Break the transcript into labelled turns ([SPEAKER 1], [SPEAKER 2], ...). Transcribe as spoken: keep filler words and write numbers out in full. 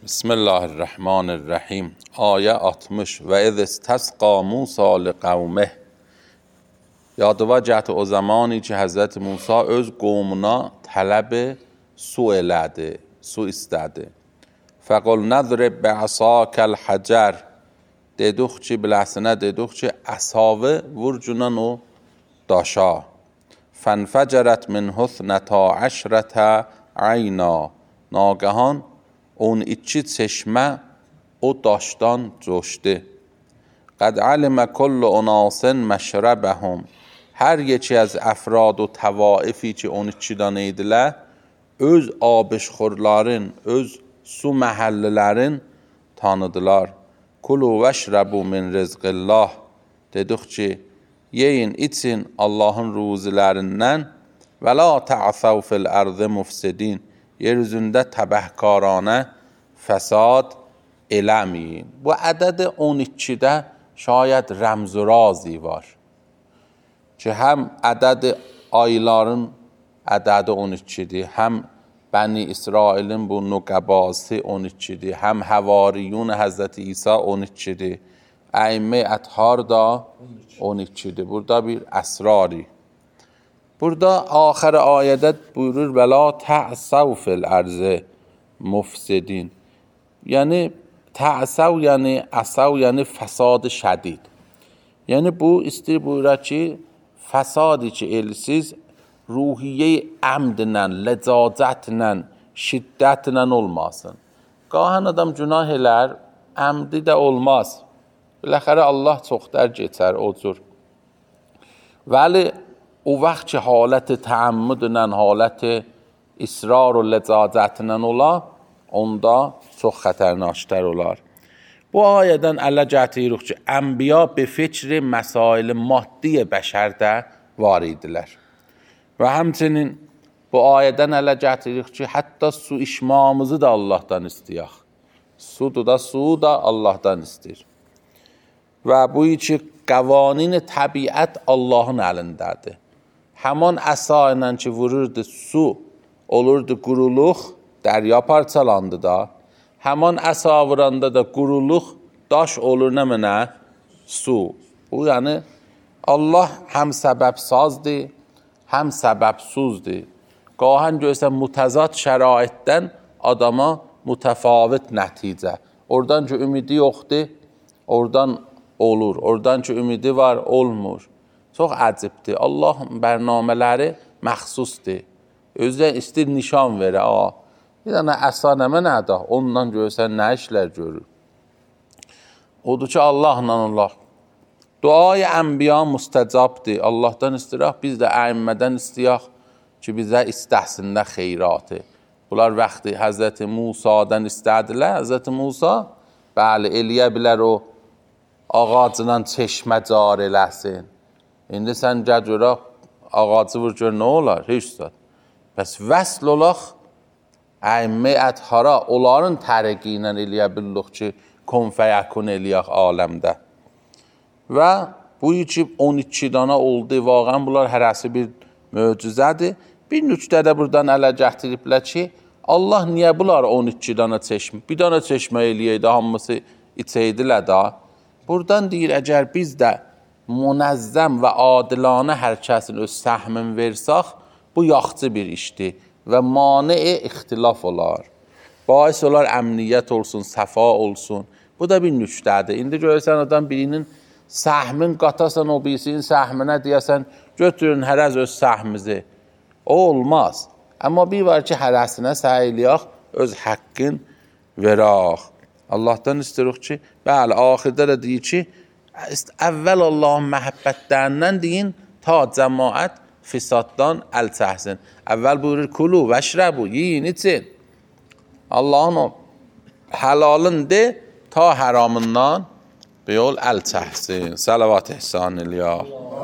[SPEAKER 1] بسم الله الرحمن الرحیم. آیه altmış. و اذ استسقی موسی لقومه. Yadıva gətir o zamanı ki Həzrəti Musa öz qovmuna tələb su elədi, su istədi. Fəqul nəzrib bə'asakəl həcər. Dedik ki, biləsinə dedik ki, əsavi vurcunan o daşa. Fənfəcərət min husnətə əşrətə ayna. Nagəhan on iki çeşmə o daşdan coşdu. Qəd alimə kullu unasin məşrəbəhum. Hər yeki az əfrad o təvaifi ki on iki dənə idilər, öz abişxorların, öz su məhəllilərin tanıdılar. Kulu vəşrəbu min rizqillah. Dedik ki, yeyin, için Allahın ruzilərindən və la tə'asəv fil ərzi mufsidin. Yer üzündə təbəhkaranə fəsad eləməyin. Bu ədəd on ikidə şayət rəmz-u razi var. Ki həm ədəd ayların ədədi on ikidir, həm Bəni İsrailin bu nüqəbası on ikidir, həm Həvariyun Həzrəti İsa on ikidir, Əimmə Əthar da on ikidir. Burada bir əsrari. Burada axır ayədə buyurur və la tə'səv fil ərzi mufsidin. Yəni tə'səv yəni əsəv yəni fəsad şədid. Yəni bu istəyir buyurur ki, fəsadı ki elsiz ruhiyyə əmdlə, ləcacətlə, şiddətlə olmasın. Qahən adam günah elər, əmdi də olmaz. Biləxərə Allah çoxdər geçər o cür. Vəli o vaxt ki halət təəmmüdlə, halət israr və ləcacətlə ola, onda çox xətərnaştər olar. Bu ayədən ələ gətiririk ki, ənbiya be fikri məsail maddi bəşərdə var idilər. Və həmçinin bu ayədən ələ gətiririk ki, hətta su içmamızı da Allahdan istəyək. Sudu da, su da Allahdan istəyir. Və bu ki, qəvanin təbiət Allahın əlindədir. Həman əsa ilə ki, vururdu su, olurdu quruluq, dərya parçalandı da. Həman əsa vuranda da quruluq, daş olur nə mənə? Su. Bu yəni Allah həm səbəbsazdır, həm səbəbsuzdur. Qahən görsən mütəzad şəraitdən adama mütəfavit nəticə. Oradan ki ümidi yoxdur, oradan olur. Oradan ki ümidi var, olmur. Çox əcibdir. Allah bərnamələri məxsusdur. Özdə istir nişan verə. Bir dənə əsa nə mənədə? Ondan görsən nə işlər görür? Odur ki Allahla Allah. Duayı ənbiya müstəcabdır. Allahdan istirək, biz də əimmədən istəyək ki, bizə istəhsində xeyratı. Bunlar vaxtı Həzrəti Musadan istədilər. Həzrəti Musa, bəli, eləyə bilər o ağacından çeşmə car eləsin. İndi sən gəl görək, ağacı vur gör, nə olar? Heç zat. Bəs vəsl olaq, əimmə əthara, onların tərəqi ilə eləyə bildik ki, konfəyəkun eləyək aləmdə. Və bu ki on iki dana oldu, vaqən bunlar hərəsi bir möcüzədir. Bir nüqtə də buradan ələ gətiriblər ki, Allah niyə bunlar on iki dana çeşmə, bir dana çeşmə eləyəydi, hamısı içəydilə da. Buradan deyir, əgər biz də münəzzəm və adilanə hər kəsin öz səhmin versək, bu yaxçı bir işdir və mane-i ixtilaf olar. Bais olar əmniyyət olsun, səfa olsun. Bu da bir nüqtədir. İndi görürsən adam birinin səhmin qatasan, o birisinin səhminə deyəsən, götürün hərəz öz səhmizi. O olmaz. Amma bir var ki, hərəsinə səy eləyək, öz həqqin verək. Allahdan istəyirik ki, bəli, axirdə də deyir ki, əvvəl Allahın məhəbbətlərindən deyin, ta cəmaət fisaddan əl çəksin. Əvvəl buyurur, kulu vəşrəbu, yiyin, için. Allahın o həlalın de, ta həramından bir yol əl çəksin. Salavat ihsan eləyək.